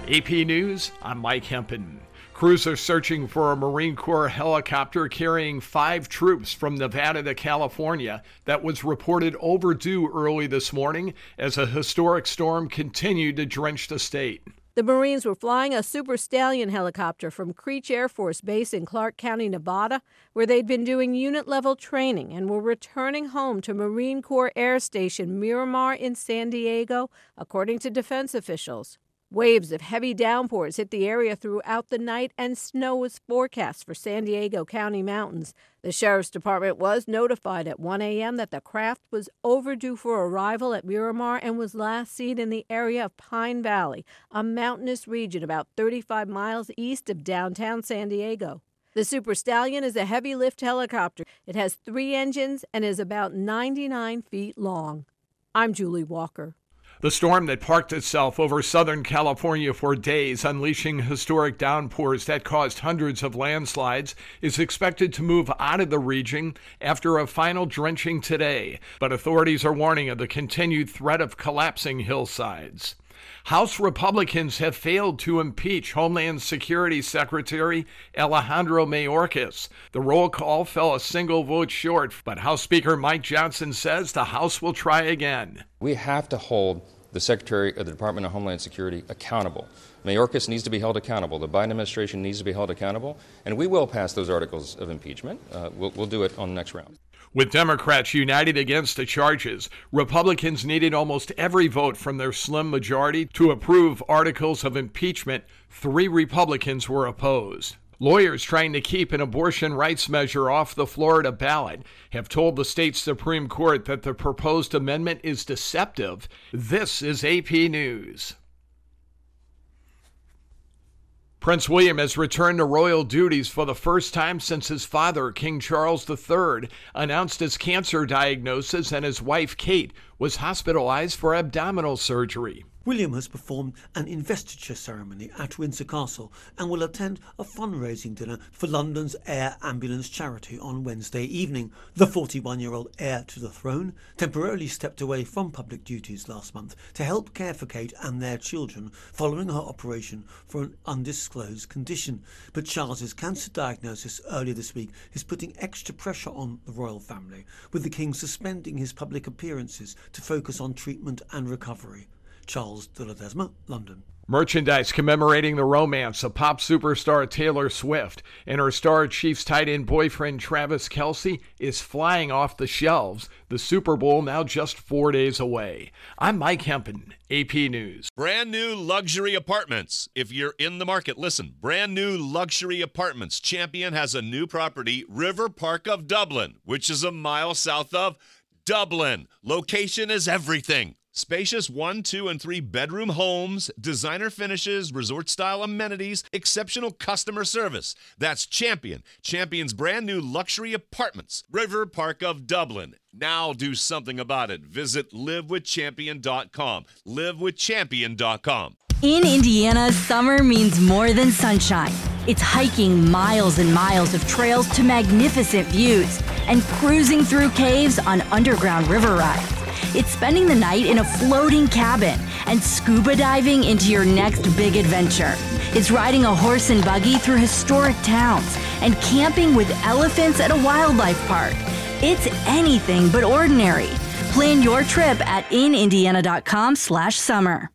AP News, I'm Mike Hempen. Crews are searching for a Marine Corps helicopter carrying 5 troops from Nevada to California that was reported overdue early this morning as a historic storm continued to drench the state. The Marines were flying a Super Stallion helicopter from Creech Air Force Base in Clark County, Nevada, where they'd been doing unit-level training and were returning home to Marine Corps Air Station Miramar in San Diego, according to defense officials. Waves of heavy downpours hit the area throughout the night, and snow was forecast for San Diego County mountains. The Sheriff's Department was notified at 1 a.m. that the craft was overdue for arrival at Miramar and was last seen in the area of Pine Valley, a mountainous region about 35 miles east of downtown San Diego. The Super Stallion is a heavy-lift helicopter. It has 3 engines and is about 99 feet long. I'm Julie Walker. The storm that parked itself over Southern California for days, unleashing historic downpours that caused hundreds of landslides, is expected to move out of the region after a final drenching today. But authorities are warning of the continued threat of collapsing hillsides. House Republicans have failed to impeach Homeland Security Secretary Alejandro Mayorkas. The roll call fell a single vote short, but House Speaker Mike Johnson says the House will try again. We have to hold the Secretary of the Department of Homeland Security accountable. Mayorkas needs to be held accountable. The Biden administration needs to be held accountable, and we will pass those articles of impeachment. We'll do it on the next round. With Democrats united against the charges, Republicans needed almost every vote from their slim majority to approve articles of impeachment. 3 Republicans were opposed. Lawyers trying to keep an abortion rights measure off the Florida ballot have told the state Supreme Court that the proposed amendment is deceptive. This is AP News. Prince William has returned to royal duties for the first time since his father, King Charles III, announced his cancer diagnosis, and his wife, Kate, was hospitalized for abdominal surgery. William has performed an investiture ceremony at Windsor Castle and will attend a fundraising dinner for London's Air Ambulance charity on Wednesday evening. The 41-year-old heir to the throne temporarily stepped away from public duties last month to help care for Kate and their children following her operation for an undisclosed condition. But Charles's cancer diagnosis earlier this week is putting extra pressure on the royal family, with the king suspending his public appearances to focus on treatment and recovery. Charles de Ledesma, London. Merchandise commemorating the romance of pop superstar Taylor Swift and her Star Chiefs tight end boyfriend Travis Kelce is flying off the shelves. The Super Bowl now just 4 days away. I'm Mike Hempen, AP News. Brand new luxury apartments. If you're in the market, listen. Brand new luxury apartments. Champion has a new property, River Park of Dublin, which is a mile south of Dublin. Location is everything. Spacious 1, 2, and 3 bedroom homes, designer finishes, resort-style amenities, exceptional customer service. That's Champion. Champion's brand new luxury apartments. River Park of Dublin. Now do something about it. Visit livewithchampion.com. livewithchampion.com. In Indiana, summer means more than sunshine. It's hiking miles and miles of trails to magnificent views and cruising through caves on underground river rides. It's spending the night in a floating cabin and scuba diving into your next big adventure. It's riding a horse and buggy through historic towns and camping with elephants at a wildlife park. It's anything but ordinary. Plan your trip at inindiana.com/summer.